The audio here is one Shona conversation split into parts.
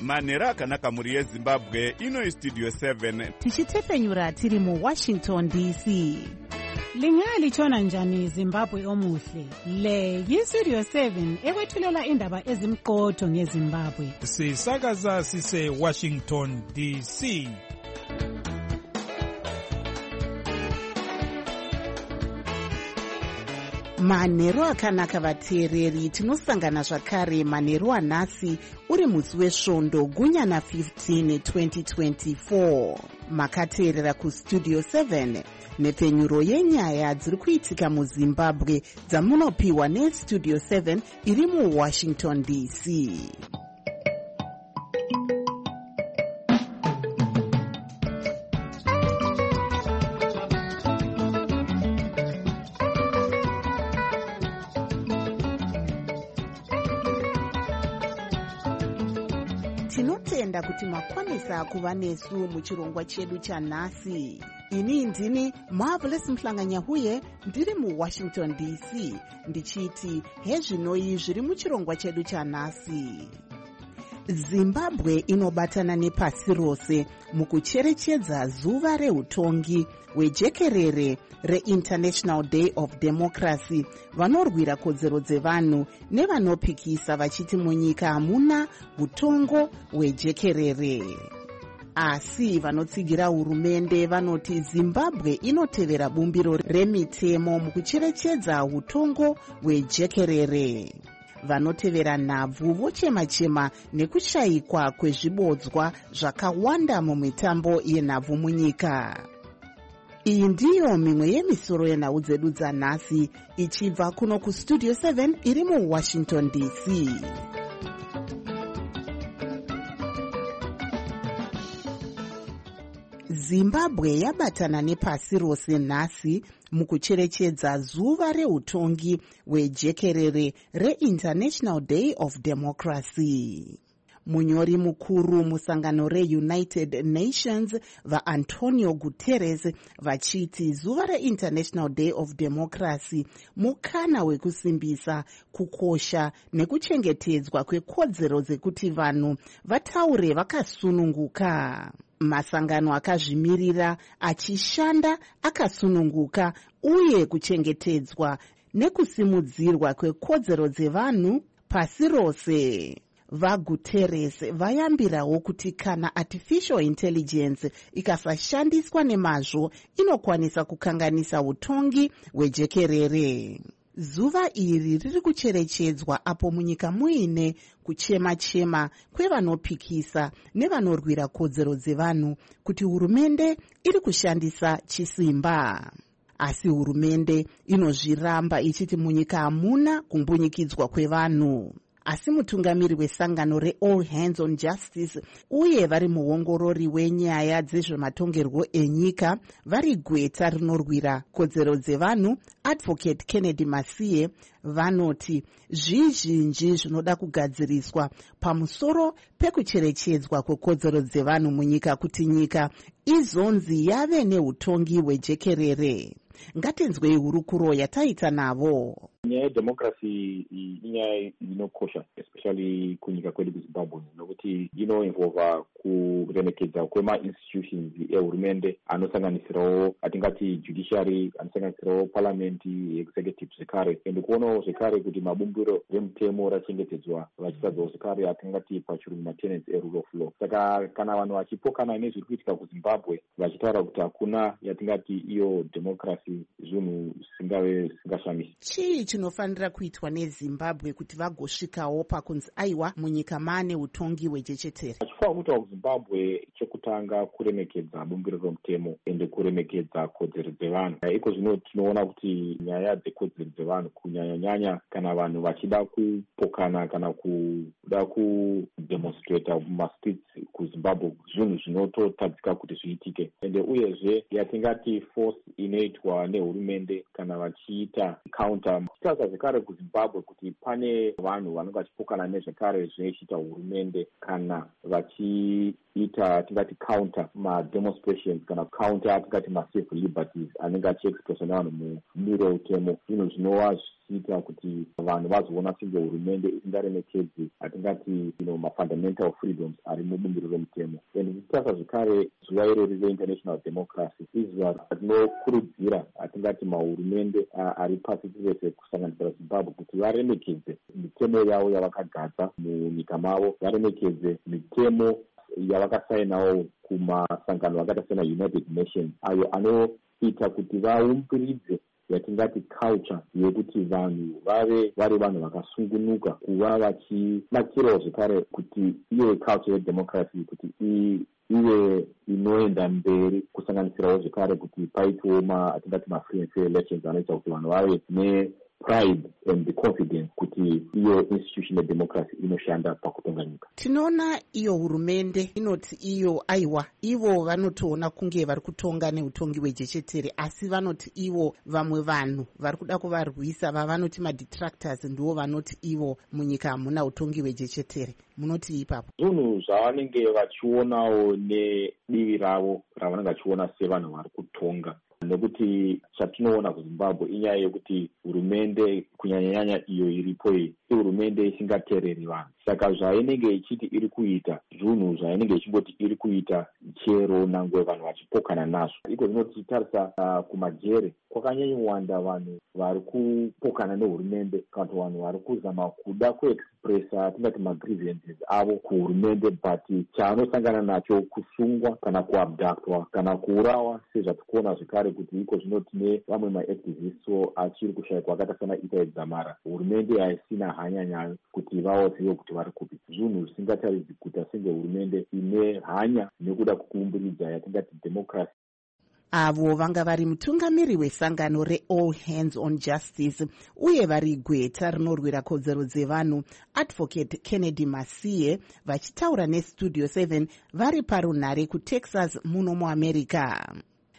manhero akanaka mhuri yezimbabwe. Ino Studio 7 tichitefenyura tiri muWashington DC. Lingalitshona njani Zimbabwe omuhle? Le yiStudio 7 ekwethulela indaba ezimqotho ngeZimbabwe. Sisakaza sise Washington DC. Manhero akanaka vateereri, tinosangana zvakare manhero anhasi uri musi wesvondo gunyana 15 2024. Makateerera kuStudio 7 nepfenyuro yenyaya dziri kuitika muZimbabwe dzamunopiwa neStudio 7 iri muWashington DC. Tinotenda kuti makwanisa kuva nesu muchirongwa chedu chanhasi. Ini ndini Marvelous Mhlanganyahuye ndiri muWashington DC ndichiti hezvinoi zviri muchirongwa chedu chanhasi. Zimbabwe inobatana nepasi rose mukucherechedza zuva reutongi hwejekerere reInternational Day of Democracy, vanorwira kodzero dzevanhu nevanopikisa vachiti munyika hamuna utongo hwejekerere. Asi vanotsigira hurumende vanoti Zimbabwe inotevera bumbiro remitemo mukucherechedza utongo hwejekerere. Vanotevera nhabvu vochema-chema nekushayikwa kwezvibodzwa zvakawanda mumitambo yenhabvu munyika. Iyi ndiyo mimwe yemisoro yenhau dzedu dzanhasi ichibva kuno kuStudio 7 iri muWashington DC. Zimbabwe yabatana nepasi rose nhasi mukucherechedza zuva reutongi hwejekerere reInternational Day of Democracy. Munyori mukuru musangano reUnited Nations vaAntonio Guterres vachiti zuva reInternational Day of Democracy mukana wekusimbisa kukosha nekuchengetedzwa kwekodzero dzekuti vanhu vataure vakasununguka. Masangano akazvimirira achishanda akasununguka uye kuchengetedzwa nekusimudzirwa kwekodzero dzevanhu pasi rose. VaGuterres vayambirawo kuti kana artificial intelligence ikasashandiswa nemazvo inokwanisa kukanganisa utongi hwejekerere. Zuva iri riri kucherechedzwa apo munyika muine kuchema-chema kwevanopikisa nevanorwira kodzero dzevanhu kuti hurumende iri kushandisa chisimba. Asi hurumende inozviramba ichiti munyika hamuna kumbunyikidzwa kwevanhu. Asi mutungamiri wesangano reAll Hands on Justice uye vari muongorori wenyaya dzezvematongerwo enyika vari gweta rinorwira kodzero dzevanhu Advocate Kennedy Masiye vanoti zvizhinji zvinoda kugadziriswa pamusoro pekucherechedzwa kwekodzero dzevanhu munyika kuti nyika izonzi yave neutongi hwejekerere. Ngatinzwei hurukuro yataita navo. Nyaya yedemocracy inyaya inokosha especially kunyika kwedu kuZimbabwe nokuti inoinvolva kuremekedza kwema-institutions ehurumende anosanganisirawo atingati judiciary, anosanganisirawo parliament, executive zvekare, ende kuonawo zvekare kuti mabumbiro remutemo rachengetedzwa vachisadzawo zvekare atingati pachirungu maintenance erule of law. Saka kana vanhu vachipokana nezviri kuitika kuZimbabwe vachitaura kuti hakuna yatingati iyo democracy, zvinhu singashamisi. Chii chinofanira kuitwa neZimbabwe kuti vagosvikawo pakunzi aiwa munyika mane utongi hwejechetere? Chifanira kuitwa kuZimbabwe chekutanga kuremekedza bumbiro romutemo ende kuremekedza kodzero dzevanhu. Iko zvino tinoona kuti nyaya dzekodzero dzevanhu kunyanya-nyanya kana vanhu vachida kupokana kana kuda kudemonstrata mumastreets kuZimbabwe, zvinhu zvinototadzika kuti zviitike. Ende uyezve yatingati force inoitwa nehurumende kana vachiita counter. Titasa zvekare kuZimbabwe kuti pane vanhu vanenge vachipokana nezvekare zvinochiita hurumende kana vachiita tingati counter mademonstrations kana counter tingati macivil liberties anenge achiexpresswa nevanhu mumiro utemo. Zvinhu zvinova ichiita kuti vanhu vazoona senge hurumende isingaremekedzi atingati mafundamental freedoms ari mubumbiro remutemo. And tichitarisa zvekare zuva irori reinternational democracy izuva rinokurudzira atingati mahurumende ari pasi pese kusanganisira Zimbabwe kuti varemekedze mitemo yavo yavakagadza munyika mavo, varemekedze mitemo yavakasainawo kumasangano akata sena United Nations ayo anoita kuti vaumbiridze yatingati culture yekuti vanhu vave vari vanhu vakasungunuka kuva vachibatsirawo zvekare kuti iyo culture yedemocracy kuti ive inoenda mberi, kusanganisirawo zvekare kuti paitwewo atingati ma-free and fair elections anoita kuti vanhu vave ne-pride and the confidence kuti iyo institution yedemocracy inoshanda pakutonga nyika. Tinoona iyo hurumende inoti iyo aiwa ivo vanotoona kunge vari kutonga neutongi hwejechetere, asi vanoti ivo vamwe vanhu vari kuda kuvarwisa vavanoti madetractors ndivo vanoti ivo munyika hamuna utongi hwejechetere. Munoti ipapo zvinhu zvavanenge vachionawo nedivi ravo ravanenge vachiona sevanhu vari kutonga, nekuti chatinoona kuZimbabwe inyaya yekuti hurumende kunyanyanyanya iyo iripo iyi ihurumende isingateereri vanhu. Saka zvainenge ichiti iri kuita zvinhu zvainenge ichingoti iri kuita chero nangwe vanhu vachipokana nazvo. Iko zvinotitarisa kumajere kwakanyanyowanda vanhu vari kupokana nehurumende kana kuti vanhu vari kuzama kuda kuexpressa tingati magrievances avo kuhurumende, but chaanosangana nacho kusungwa kana kuabductwa kana kuurawa sezvatikuona zvekare kuti iko zvino tine vamwe maactivists achiri kushayikwa akaita sana Itai Dzamara. Hurumende haisina hanya nayo kuti vaozive kuti vari kupi, zvinhu zvisingataridzi kuita senge hurumende ine hanya nekuda kuumbiridza yatingati democracy. Avo vanga vari mutungamiri wesangano reAll Hands on Justice uye vari gweta rinorwira kodzero dzevanhu Advocate Kennedy Masiye vachitaura neStudio 7 vari parunhare kuTexas muno muAmerica.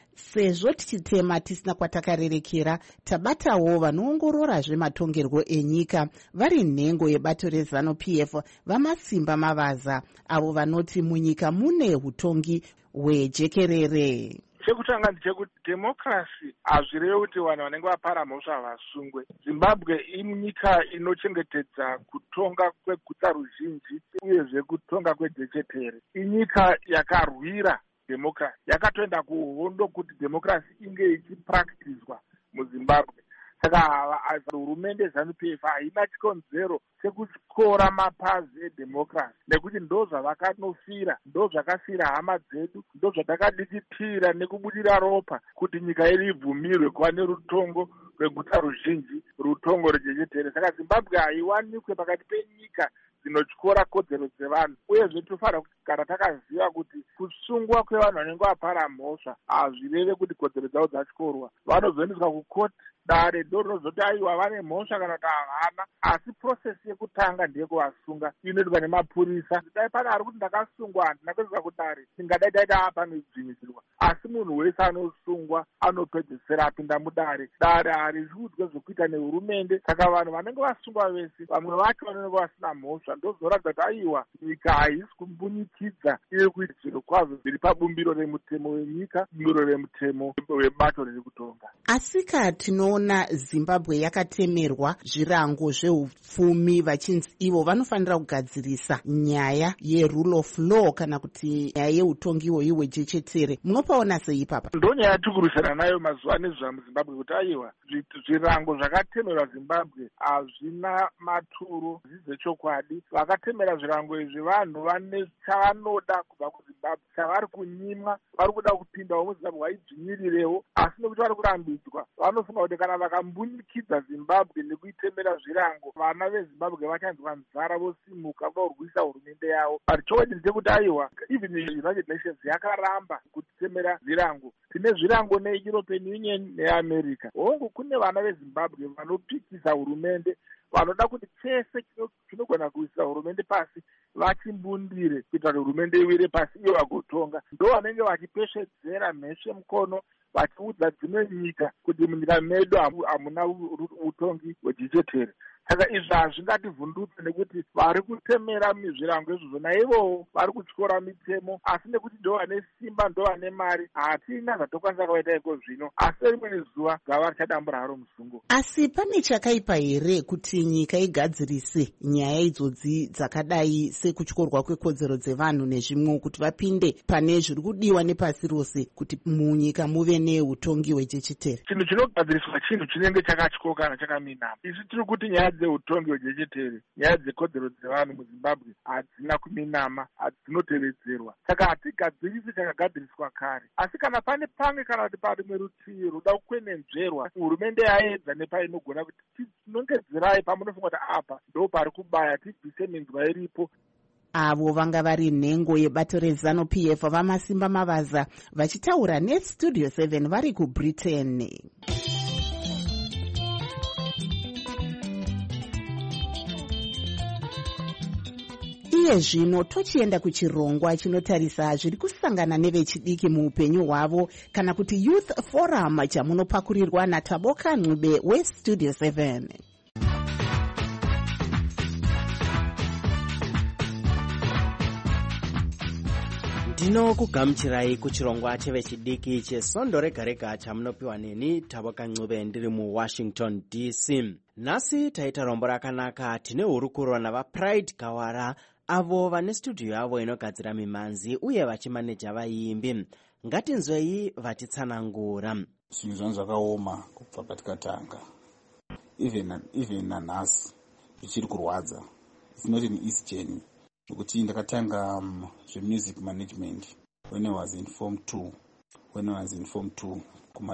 Sezvo tichitema tisina kwatakarerekera, tabatawo vanoongorora zvematongerwo enyika vari nhengo yebato reZANU-PF vamasimba mavaza avo vanoti munyika mune utongi hwejekerere. Chekutanga ndechekuti democracy hazvirevi kuti vanhu vanenge vapara mhosva vasungwe. Zimbabwe inyika inochengetedza kutonga kweguta ruzhinji uyezve kutonga kwejechetere. Inyika yakarwira democracy, yakatoenda kuhondo kuti democracy inge ichipracticwa muZimbabwe. Saka hurumende ZANU-PF haina chikonzero chekutyora mapazi edemocracy, nekuti ndo zvavakanofira, ndo zvakafira hama dzedu, ndo zvatakadikitira nekubudira ropa kuti nyika yedu ibvumirwe kuva nerutongo rweguta ruzhinji, rutongo rwejechetere. Saka Zimbabwe haiwanikwe pakati penyika dzinotyora kodzero dzevanhu, uyezve tofanira kugara takaziva kuti kusungwa kwevanhu vanenge vapara mhosva hazvireve kuti kodzero dzavo dzatyorwa. Vanozoendeswa kukoti, dare ndorinozoti aiwa vane mhosva kana kuti havana, asi process yekutanga ndeyekuvasunga inoitwa nemapurisa. Dai pane ari kuti ndakasungwa handina kuendeswa kudare, tingadai taita apa nedzvinyidzirwa, asi munhu wese anosungwa anopedzisira apinda mudare. Dare harizviudzwe zvokuita nehurumende. Saka vanhu vanenge vasungwa vese, vamwe vacho vanenge vasina mhosva, ndozoratidza kuti aiwa nyika haisi kumbunyikidza iri kuita zviro kwazvo zviri pabumbiro remutemo wenyika, bumbiro remutemo webato riri kutonga. Asika tinoona Zimbabwe yakatemerwa zvirango zveupfumi vachinzi ivo vanofanira kugadzirisa nyaya yerule of law kana kuti nyaya yeutongi iwoyi hwejechetere. Munopaona sei ipapa? Ndonyaya yatikurisana nayo mazuva nezva muZimbabwe kuti aiwa zvirango zvakatemerwa Zimbabwe hazvina maturo, zvizechokwadi. Vakatemera zvirango izvi vanhu vane chavanoda kubva kuZimbabwe, chavari kunyimwa, vari kuda kupindawo muZimbabwe vaidzvinyirirewo, asi nekuti vari kurambidzwa vanofunga kuti kana vakambunyikidza Zimbabwe nekuitemera zvirango, vana veZimbabwe vachanzwa nzara vosimuka vorwisa hurumende yavo. But chokwadi ndechekuti aiwa even United Nations yakaramba kutitemera zvirango. Tine zvirango neEuropean Union neAmerica. Hongu kune vana veZimbabwe vanopikisa hurumende, vanoda kuti chese chinogona kuisa hurumende pasi vachimbundire kuita kuti hurumende iwire pasi iyo vagotonga. Ndo vanenge vachipeshedzera mheshe mukono vachiudza dzimwe nyika kuti munyika medu hamuna utongi hwejechetere. saka izvi hazvingativhundutse nekuti vari kutemera zvirango izvozvo naivowo vari kutyora mitemo, asi nekuti ndo vane simba ndo vane mari hatina zvatokwanisa kuvaita iko zvino, asi rimweni zuva gava richadambura haro musungo. Asi pane chakaipa here kuti nyika igadzirise nyaya idzodzi dzakadai sekutyorwa kwekodzero dzevanhu nezvimwe kuti vapinde pane zviri kudiwa nepasi rose kuti munyika muve neutongi hwejechetere? Chinhu chinogadziriswa chinhu chinenge chakatyo kana chakaminama. Isi tiri kuti nyaya dzeutongi hwejechetere, nyaya dzekodzero dzevanhu muZimbabwe hadzina kuminama, hadzinotevedzerwa. Saka hatigadzirisi chakagadziriswa kare, asi kana pane pamwe kana kuti parimwe rutivi ruda kukwenenzverwa, hurumende yaedza nepainogona kuti tinongedzirai pamunofunga kuti apa ndo pari kubaya, tibvise minzwa iripo. Avo vanga vari nhengo yebato reZANU-PF vamasimba Mavaza vachitaura neStudio 7 vari kuBritain. Iye zvino tochienda kuchirongwa chinotarisa zviri kusangana nevechidiki muupenyu hwavo kana kuti Youth Forum chamunopakurirwa naTaboka Ncube weStudio 7. Ndinokugamuchirai kuchirongwa chevechidiki chesondo rega rega chamunopiwa neni Taboka Ncube ndiri muWashington DC. Nhasi taita rombo rakanaka. Tine hurukuro navaPride Kawara avo vane studio yavo inogadzira mimanzi uye vachimaneja vaimbi. Ngatinzwei vatitsanangura. Zvinhu zvangu zvakaoma kubva patikatanga, even nanhasi zvichiri kurwadza. It's not an easy journey. Nokuti ndakatanga zvemusic management when I was in form 2 kuma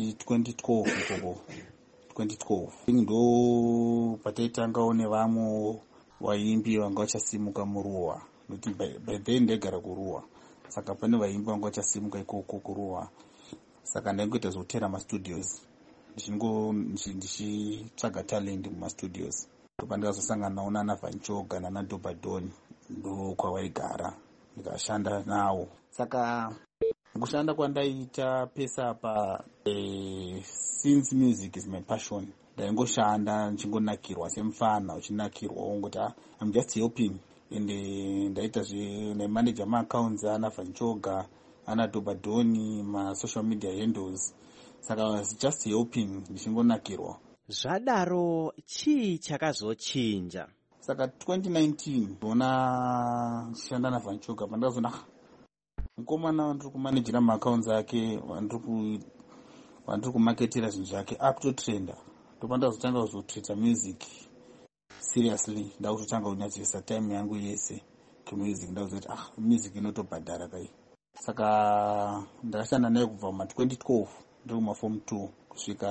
2012 ndo pataitangawo nevamwe vaimbi vanga vachasimuka muruwa, nokuti by then ndaigara kuruwa, saka pane vaimbi vanga vachasimuka ikoko kuruwa. Saka ndaingoita zvekutera mastudios ndichitsvaga talent mumastudios. Ndopandikazosanganawo nana Vanchoga nana Dobadoni, ndo kwavaigara ndikashanda nawo. Saka kushanda kwandaita pesa apa, since music is my passion, ndaingoshanda nichingonakirwa semufana uchinakirwa ungoti I'm just helping. Ende ndaita nemanager maaccounts ana Vanchoga ana Dobadoni masocial media handles, saka I was just helping ndichingonakirwa. Zvadaro chii chakazochinja? Saka 2019 ndona shanda naVanchoga pandazona mukomana wandiri kumanejera maaccounts ake, wandiri kumaketera zvinhu zvake up to trender. Ndopandazotanga kuzotreta music seriously, ndakutotanga kunyatsisa time yangu yese kemusic. Ndakuzoti music inotobhadhara kai. Saka ndakashanda naye kubva ma2012 ndiri kumaform 2 kusvika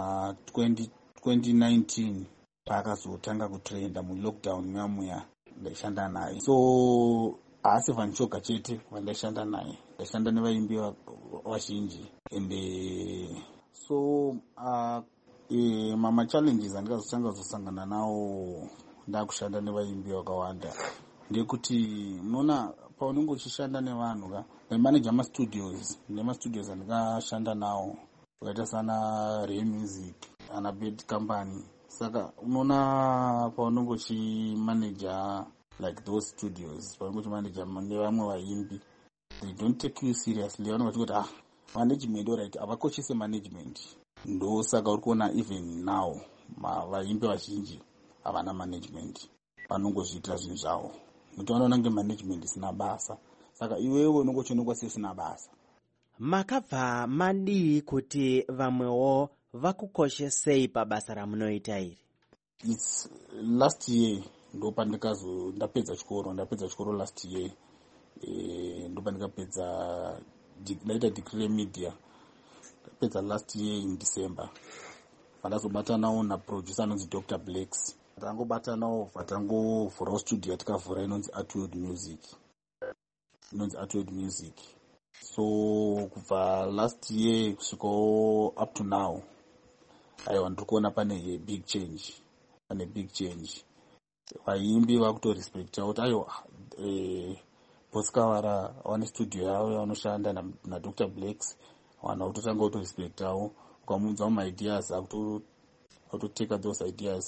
2019 paakazotanga kutrenda mulockdown muya ndaishanda naye. So haasi Vanchoga chete vandaishanda naye, ndaishanda nevaimbi vazhinji. Ende so mama challenges andikazotanga kuzosangana nawo ndakushanda nevaimbi vakawanda ndekuti munoona paunenge uchishanda nevanhu nemanager nemastudios andikashanda nawo wakaita sana Ray Music ana Bed Company. Saka unoona paunenge uchimanager like those studios, paunenge uchimanager nevamwe vaimbi, they don't take you seriously. Vanenge vachingoti management alright, avakoshese management. Ndo saka uri kuona even now vaimbi vazhinji havana management, vanongozviitira zvinhu zvavo nokuti vanoona kunge management isina basa. Saka iwewe unenge uchionekwa seusina basa. Makabva madii kuti vamwewo vakukoshesei pabasa ramunoita iri? It's last year ndo ndapedza chikoro last year. Ndo pandikapedza ndaita degree remedia, ndapedza last year in December. Pandazobatanawo naproducer anonzi Dr. Blacks, tangobatanawo vatangovhurawo studio yatikavhura inonzi Artworld Music. So kubva last year kusvikawo up to now, aiwa ndiri kuona pane big change. Vaimbi vakutorespecta kuti aiwa Boss Kawara wane studio yavo yavanoshanda na Dr. Blacks, vanhu vakutotanga kutorespectawo. Ukamuudzawo maideas akutoteka those ideas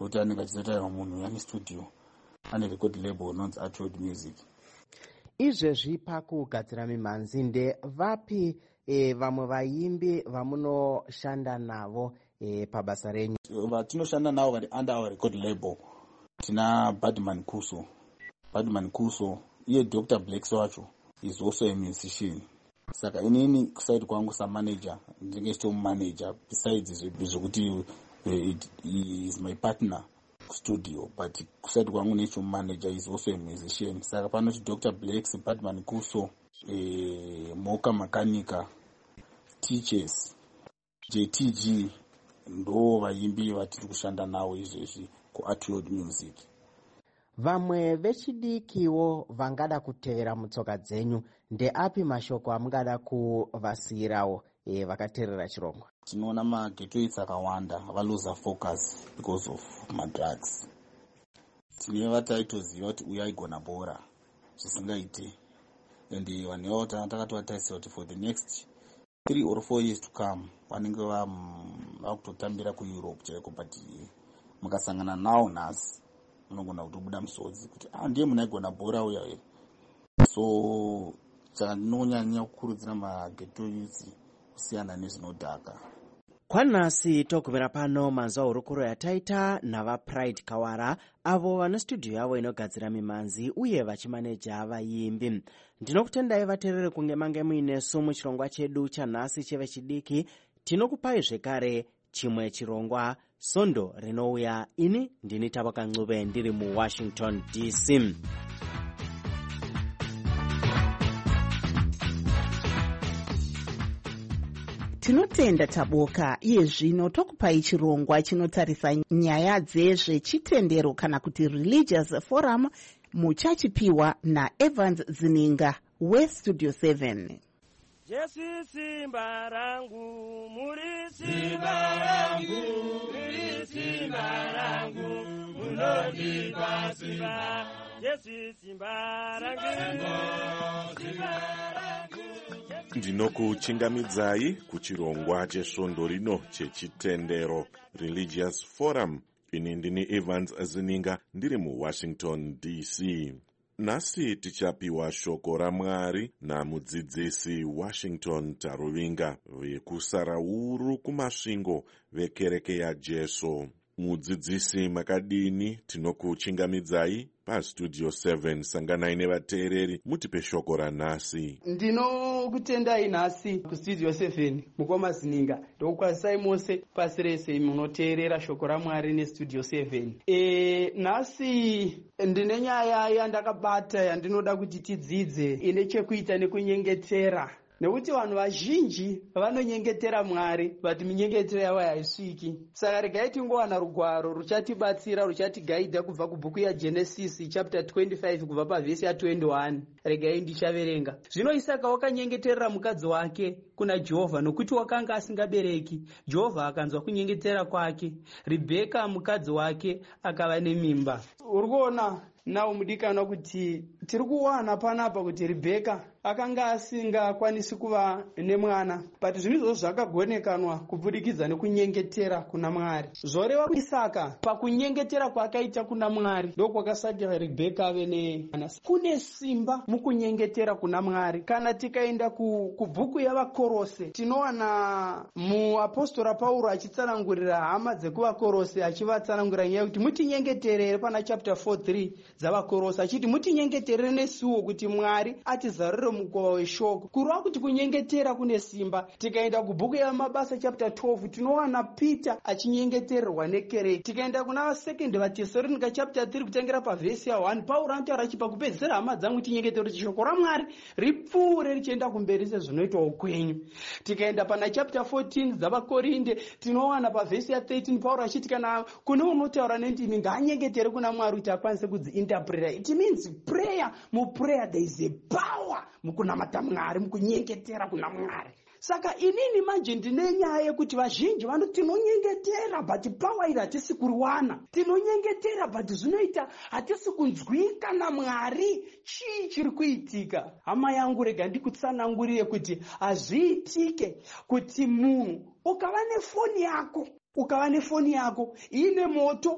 kuti anenge achizotaura munhu ane studio ane record label inonzi Atwood Music. Izvezvi pakugadzira mimhanzi ndevapi vamwe vaimbi vamunoshanda navo pabasa renyu? Vatinoshanda navo vari under our record label tina Badman Kuso. Badman Kuso iye Dr. Blacks wacho is also a musician. Saka inini kuside kwangu samanager ndinge chitomumanager besides zvokuti he is my partner studio, but kuside kwangu nechomumanager is also a musician. Saka panoti Dr. Blacks, Badman Kuso, Moka Makanika, Teachers, JTG ndo vaimbi vatiri kushanda navo izvezvi kuAtwood Music. Vamwe vechidikiwo vangada kutevera mutsoka dzenyu ndeapi mashoko amungada kuvasiyirawo vakateerera chirongwa? Tinoona magetoits akawanda valuza focus because of madrugs. Tine vataitoziva kuti uya igona bhora zvisingaite, and vanhuvo takatovatarisa kuti for the next 3 or 4 years to come vanenge vakutotambira kuEurope chaiko, but mukasangana nawo nhasi unogona kutobuda musodzi kuti ndiye munhu aigona bhora uya here. So saka ndinonyanya kukurudzira mageto youth kusiyana nezvinodhaka. Kwanhasi togumira pano manzwa hurukuro yataita navaPride Kawara avo vane studio yavo inogadzira mimhanzi uye vachimaneja vaimbi. Ndinokutendai vateerere kunge mange muinesu muchirongwa chedu chanhasi chevechidiki. Tinokupai zvekare chimwe chirongwa Sondo rinouya. Ini ndini Tabaka Ncube ndiri muWashington DC. Tinotenda Taboka. Iye zvino tokupai chirongwa chinotarisa nyaya dzezvechitendero kana kuti Religious Forum muchachipiwa naEvans Zininga weStudio 7. Jesu simba rangu, muri simba rangu, muri simba rangu, munodipa simba. Jesu simba rangu, simba rangu. Ndinokuchingamidzai kuchirongwa chesondo rino chechitendero Religious Forum. Ini ndini Evans Zininga ndiri muWashington DC. Nhasi tichapiwa shoko raMwari namudzidzisi Washington Taruvinga vekusarauru kumasvingo vekereke yaJesu. Mudzidzisi makadini? Tinokuchingamidzai paStudio 7. Sanganai nevateereri mutipe shoko ranhasi. Ndinokutendai nhasi kuStudio 7 mukoma Zininga ndokukwazisai mose pasi rese munoteerera shoko raMwari neStudio 7. Nhasi ndine nyaya yandakabata yandinoda kuti tidzidze ine chekuita nekunyengetera. Nekuti vanhu vazhinji vanonyengetera Mwari vati minyengetero yavo haisviki. Saka regai tingowana rugwaro ruchatibatsira ruchatigaidha kubva kubhuku yaGenesis chapter 25 kubva pavhesi ya21. Regai ndichaverenga. Zvino Isaka wakanyengeterera mukadzi wake kuna Jehovha nokuti wakanga asingabereki. Jehovha akanzwa kunyengetera kwake. Rebheka mukadzi wake akava nemimba. Urikuona nawo mudikana kuti tiri kuwana panapa kuti Rebheka akanga asingakwanisi kuva nemwana, but zvinhu izvozvo zvakagonekanwa kubudikidza nekunyengetera kuna Mwari. Zvoreva Isaka pakunyengetera kwakaita kuna Mwari ndokwakasatira Rebheka ave nemwana. Kune simba mukunyengetera kuna Mwari. Kana tikaenda kubhuku yavaKorose tinowana muapostora Pauro achitsanangurira hama dzekuvaKorose achivatsanangurira nyaya kuti mutinyengeterere pana chapter 4:3 dzavaKorose achiti mutinyengeterere nesuwo kuti Mwari atizarure mukova weshoko. Kureva kuti kunyengetera kune simba. Tikaenda kubhuku yamabasa chapter 12 tinowana Peter achinyengetererwa nekereke. Tikaenda kuna vaSecond vaTesalonika chapter 3 kutengera pavhesi ya1 Pauro anotaura achipa kupedzisira hama dzangu tinyengetere shoko raMwari ripfuure richienda kumberi sezvinoitwa ukwenyu. Tikaenda pana chapter 14 dzavaKorinde tinowana pavhesi ya13 Pauro achiti kana kune unotaura nendimi ngaanyengetere kuna Mwari kuti akwanise kudziinterpreta. It means prayer. Muprayer there is a power mukunamata Mwari, mukunyengetera kuna Mwari. Saka inini manje ndine nyaya yekuti vazhinji vanoti tinonyengetera but power iri hatisi kuriwana. Tinonyengetera but zvinoita hatisi kunzwika naMwari. Chii chiri kuitika? Hama yangu rega ndikutsanangurire kuti hazviitike kuti munhu ukava nefoni yako ine moto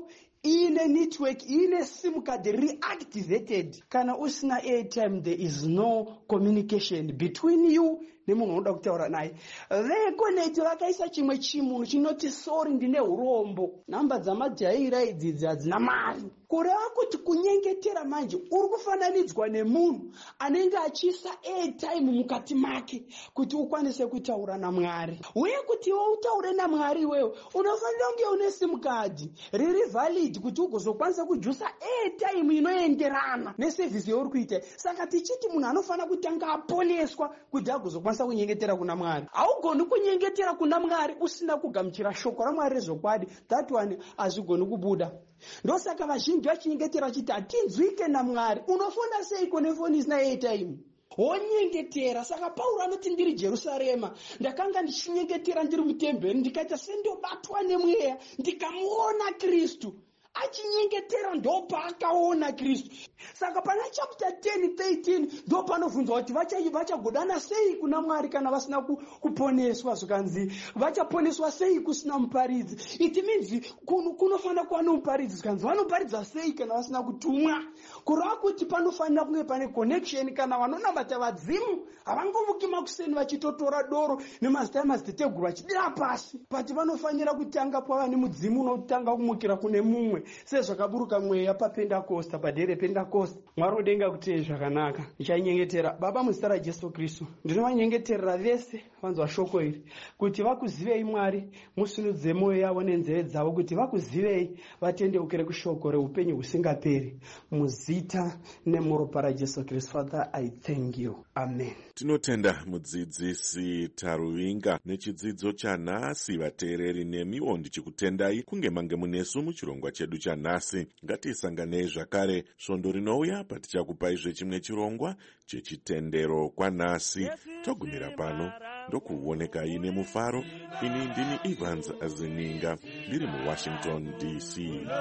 ine network, ine sim card reactivated. Kana usina airtime, there is no communication between you nemunhu unoda kutaura naye. Vekoneti vakaisa chimwe chimunhu chinoti sorry ndine urombo. Namba dzamajaira idzidzi hadzina mari. Kureva kuti kunyengetera manje uri kufananidzwa nemunhu anenge achiisa airtime mukati make kuti ukwanise kutaura naMwari. Uye kuti iwe utaure naMwari iwewe unofanira kunge une sim card riri valid kuti ugozokwanisa kujusa airtime inoenderana neservice yauri kuita. Saka tichiti munhu anofanira kutanga aponeswa kuti agozokwanisa kunyengetera kuna Mwari. Haugoni kunyengetera kuna Mwari usina kugamuchira shoko raMwari rezvokwadi. That one hazvigoni kubuda. Ndosaka vazhinji vachinyengetera chiti hatinzwike naMwari. Unofonda seiko nefoni isina airtime? Wonyengetera. Saka Pauro anoti ndiri Jerusarema ndakanga ndichinyengetera ndiri mutemberi ndikaita sendobatwa nemweya ndikamuona Kristu. Achinyengetera ndopa akaona Kristu. Saka pana chapter 10:13 ndopa anobvunzwa kuti vachagodana sei kuna Mwari kana vasina kuponeswa. Zvikanzi vachaponeswa sei kusina muparidzi. It means kunofanira kuva nomuparidzi. Zvikanzi vanoparidza sei kana vasina kutumwa. Kureva kuti panofanira kunge pane connection. Kana vanonamata vadzimu havangomuki makuseni vachitotora doro nemazita emadziteteguru vachidira pasi. Pati vanofanira kutanga pava nemudzimu unotanga kumukira kune mumwe. Sezvakaburuka mweya paPentecost, padere Pentecost. Mwari udenga kuti zvakanaka. Ndichanyengetera Baba muzita raJesu Kristu. Ndinovanyengeterera vese vanzwa shoko iri kuti vakuzivei Mwari, musunudze mwoyo yavo nenzeve dzavo kuti vakuzivei, vatendeukire kushoko reupenyu husingaperi. Muzita nemuropa raJesu Kristu. Father, I thank you. Amen. Tinotenda mudzidzisi Taruvinga nechidzidzo chanhasi. Vateereri nemiwo ndichikutendai kunge mange munesu muchirongwa chedu chanhasi. Ngatisanganei zvakare svondo rinouya patichakupai zvechimwe chirongwa chechitendero kwanhasi. Togumira pano ndokuonekai nemufaro. Ini ndini Evans Azininga ndiri muWashington DC.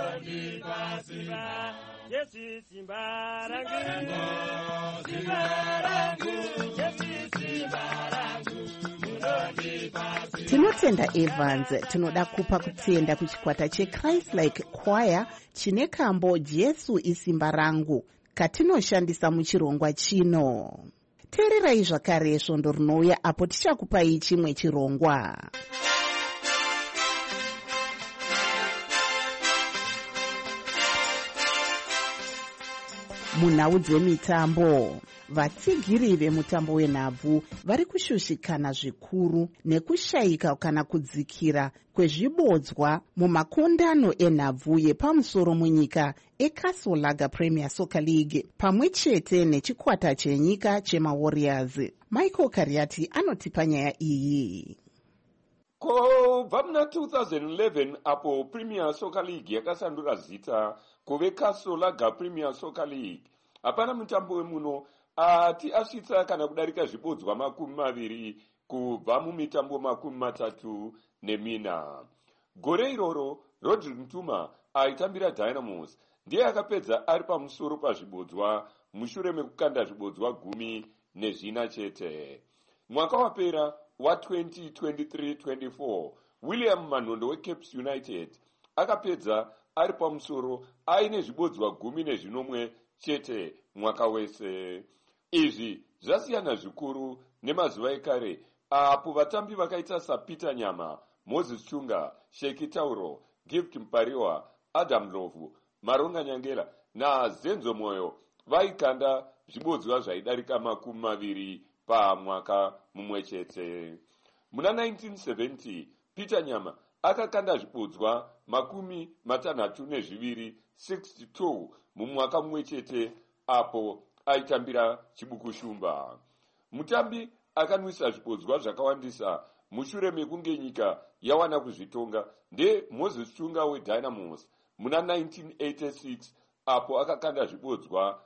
Tinotenda Evans. Tinoda kupa kutenda kuchikwata cheChrist-like Choir chine kambo Jesu isimba rangu katinoshandisa muchirongwa chino. Teererai zvakare svondo rinouya apo tichakupai chimwe chirongwa. Munhau dzemitambo. Vatsigiri vemutambo wenhabvu vari kushushikana zvikuru nekushayika kana kudzikira kwezvibodzwa mumakundano enhabvu yepamusoro munyika eCastle Lager Premier Soccer League pamwe chete nechikwata chenyika chemaWarriors. Michael Kariati anotipa nyaya iyi. Kubva muna 2011 apo Premier Soccer League yakasandura zita kuve Castle Lager Premier Soccer League, hapana mutambo wemuno ati asvitsa kana kudarika zvibodzwa 20 kubva mumitambo 34. Gore iroro Rodrick Mtuma aitambira Dynamos ndiye akapedza ari pamusoro pazvibodzwa mushure mekukanda zvibodzwa 14 chete. Mwaka wapera wa 2023-24 William Manondo weCapes United akapedza ari pamusoro aine zvibodzwa 11 chete mwaka wese. Izvi zvasiyana zvikuru nemazuva ekare apo vatambi vakaita saPeter Nyama, Moses Chunga, Sheki Tauro, Gift Mpariwa, Adam Lovu, Maronga Nyangera naZenzo Moyo vaikanda zvibodzwa zvaidarika 20 pamwaka mumwe chete. Muna 1970 Peter Nyama akakanda zvibodzwa 62 62 mumwaka mumwe chete apo aitambira Chibukushumba. Mutambi akanwisa zvibodzwa zvakawandisa mushure mekunge nyika yawana kuzvitonga nde Moses Chunga weDynamos muna 1986 apo akakanda zvibodzwa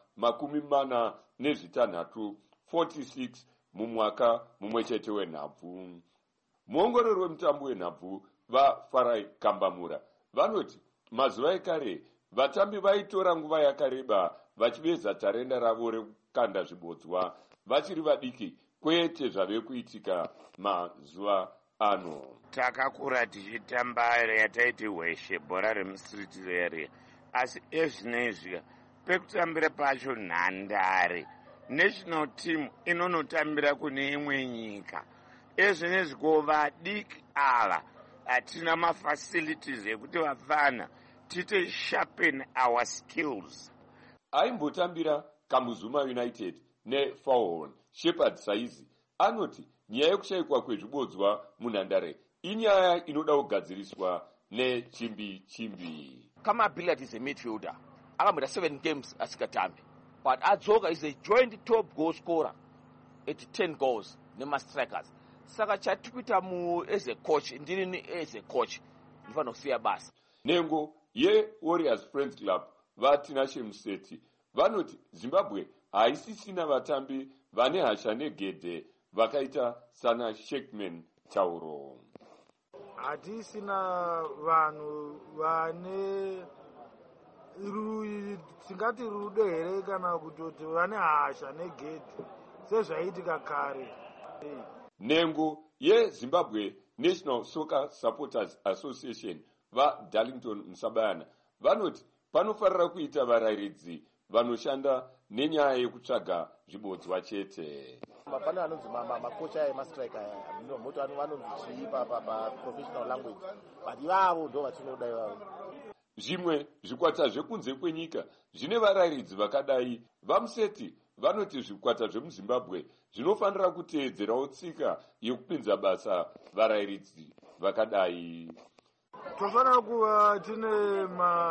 46 46 mumwaka mumwe chete wenhabvu. Muongorori wemutambo wenhabvu vaFarai Kambamura vanoti mazuva ekare vatambi vaitora nguva yakareba vachiveza tarenda ravo rekukanda zvibodzwa vachiri vadiki kwete zvave kuitika mazuva ano. Takakura tichitamba yataiti hweshe bhora remustriti area asi ezvinezvi pekutambira pacho nhandare national team inonotambira kune imwe nyika. Ezvinezvi vadiki ava hatina mafacilities ekuti vafana tite sharpen our skills. Aimbotambira Kamuzuma United neFalhorn Shepherd saizi anoti nyaya yekushayikwa kwezvibodzwa munhandare inyaya inoda kugadziriswa nechimbi. Kama Billard is a midfielder. Akamira 7 games asikatambi. But Adzoga is a joint top goal scorer at 10 goals nema strikers. Saka chatikuita as a coach ndini as a coach ndifana kusiya basa. Nengo Warriors Friends Club vatinashe Museti vanoti Zimbabwe haisisina vatambi vane hasha negedhe vakaita sana Sheikman Tauro. Hatisina vanhu vane tingati rudo here kana kutoti vane hasha negedhe sezvaitika kare. Nengo Zimbabwe National Soccer Supporters Association Darlington Msabayana vanoti panofarira kuita varayiridzi vanoshanda nenyaya yekutsvaga zvibodzwa chete. Pane anonzi makocha emastriker moto vanonzi chiipa professional language but ivavo ndo vatinoda ivavo. Zvimwe zvikwata zvekunze kwenyika zvine varayiridzi vakadai. Vamuseti vanoti zvikwata zvemuzimbabwe zvinofanira kuteedzerawo tsika yekupinza basa varayiridzi vakadai. Tofanira kuva tine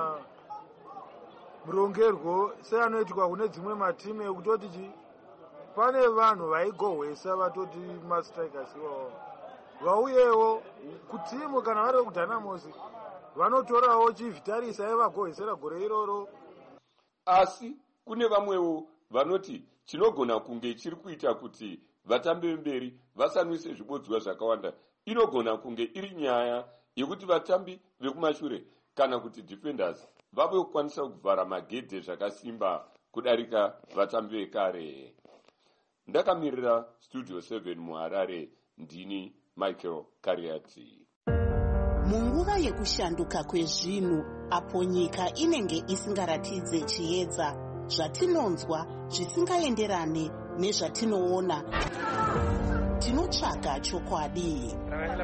murongerwo seanoitwa kune dzimwe matimu ekutoti pane vanhu vaigohwesa vatoti mastrikers iwavo vauyewo kutimu kana vari vekudhanamosi vanotorawo chivhitarisa aivagohwesera gore iroro. Asi kune vamwewo vanoti chinogona kunge chiri kuita kuti vatambi vemberi vasanwise zvibodzwa zvakawanda inogona kunge iri nyaya yekuti vatambi vekumashure kana kuti defenders vave kukwanisa kuvhara magedhe zvakasimba kudarika vatambi vekare. Ndakamirira Studio 7 muHarare, ndini Michael Kariati. Munguva yekushanduka kwezvinhu apo nyika inenge isingaratidze chiedza zvatinonzwa zvisingaenderane nezvatinoona, tinotsvaga chokwadi.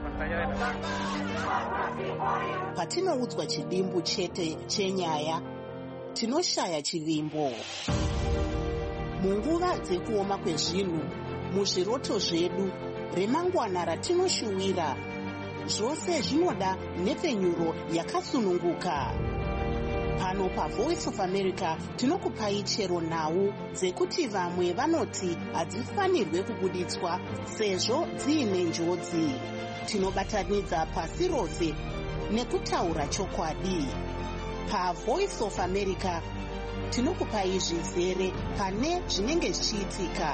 Patinoudzwa chidimbu chete chenyaya, tinoshaya chivimbo. Munguva dzekuoma kwezvinhu, muzviroto zvedu, remangwana ratinoshuwira, zvose zvinoda nepfenyuro yakasununguka. Pano paVoice of America tinokupai chero nhau dzekuti vamwe vanoti hadzifanirwe kubuditswa sezvo dziine njodzi. Tinobatanidza pasi rose nekutaura chokwadi. PaVoice of America tinokupai zvizere pane zvinenge zvichiitika.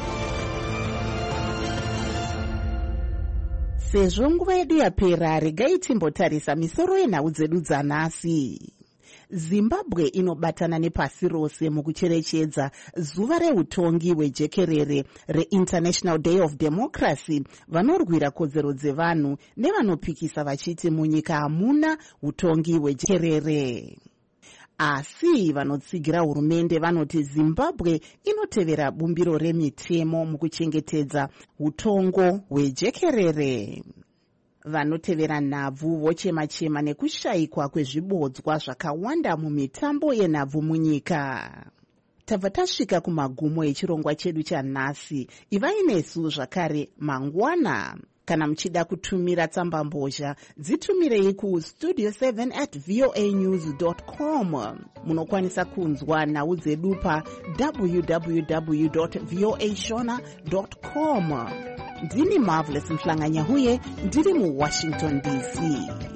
Sezvo nguva yedu yapera, regai timbotarisa misoro yenhau dzedu dzanhasi. Zimbabwe inobatana nepasi rose mukucherechedza zuva reutongi hwejekerere reInternational Day of Democracy, vanorwira kodzero dzevanhu nevanopikisa vachiti munyika hamuna utongi hwejekerere. Asi vanotsigira hurumende vanoti Zimbabwe inotevera bumbiro remitemo mukuchengetedza utongo hwejekerere. Vanotevera nhabvu vochema-chema nekushayikwa kwezvibodzwa zvakawanda mumitambo yenhabvu munyika. Tabva tasvika kumagumo echirongwa chedu chanhasi. Ivai nesu zvakare mangwana. Kana muchida kutumira tsamba mbozha, dzitumirei kustudio7@voanews.com. Munokwanisa kunzwa nhau dzedu www.voashona.com. Ndini Marvelous Mhlanganyahuye, ndiri muWashington DC.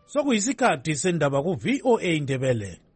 sokuyisikhathi sendaba ku-VOA Ndebele.